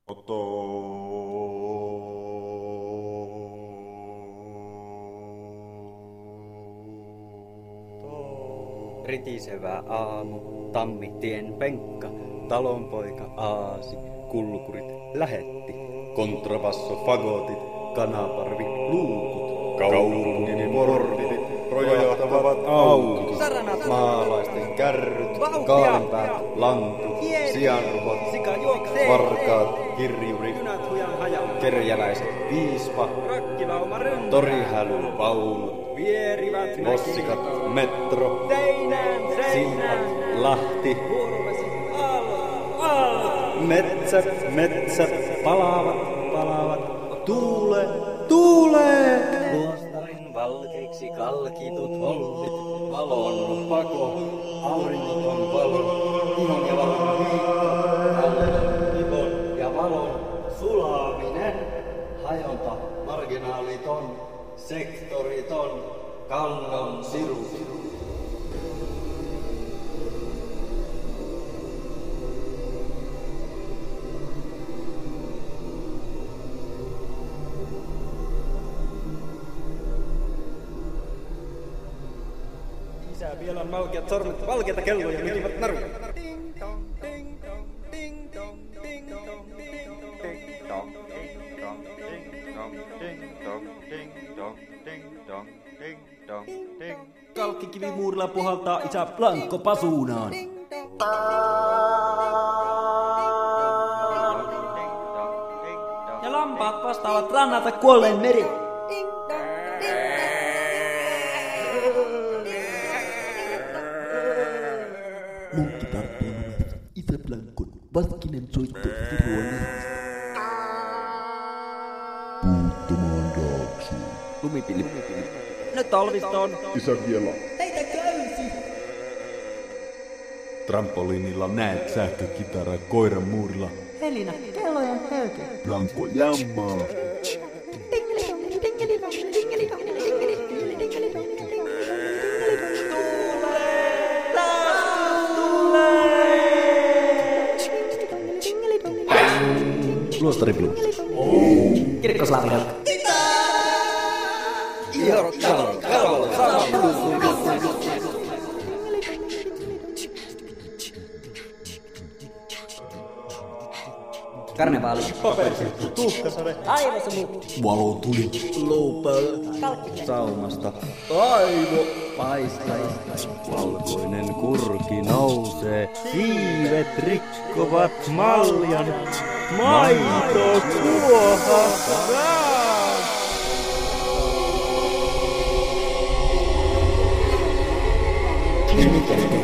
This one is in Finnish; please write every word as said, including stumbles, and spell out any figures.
Oto. Ritisevä aamu, tammitien penkka, talonpoika aasi, kulkurit lähetti. Kontrabasso, fagotit, Kanaparvi, luukut, kaupungin portit, rojahtavat aukot, saranat, maalaisten kärryt, vauhtia, kaalinpäät, lankut, kieli, sianruhot, sika juoksee, varkaat, kirjuri, junat hujan hajan, kerjäläiset, piispa, rakkilauma rynnää, torihäly, vaunut, vierivät mossikat, metro, seinään, simpat, seinään, lahti, huoruvesi, aallot, aallot, metsät, metsät, palaavat, palaavat, tuule, tuule. luostarin valkeiksi kalkitut hollit, valon pako, auringoton valo, ihon ja valon viikko, valon, ihon ja valon sulaminen, hajonta, marginaaliton, sektoriton, kannon siru. Isä vielä on malkeat sormet, valkeita kelloja mytivät naruja. Ding dong, ding dong, ding dong, ding dong, ding dong, ding dong, ding dong, ding dong, ding dong, ding dong, ding dong, ding dong. Kalkkikivimuurilla puhaltaa isä Blanco pasuunaan. Ja lampaat vastaavat rannalta kuolleen meri. Munkki tarttuu lumesta. Isä Blancon vaskinen soitto siruoneen. Puuttumaan Daaksuun. Lumipilli. Nyt talvistoon. Isä vielä. Trampoliinilla näet sähkökitara, koiran muurilla. Elina, kellojen höyky. Blanco jammaa. Luostari Blue. Kirkkoslaavinen. Karnevaali. Paperisirkku, tuhkasade, Aivosumu. Valo tuli. saumasta. Aivo paistaa. Valkoinen kurki nousee. Siivet rikkovat maljan. Maito kuohahtaa. Nimittäin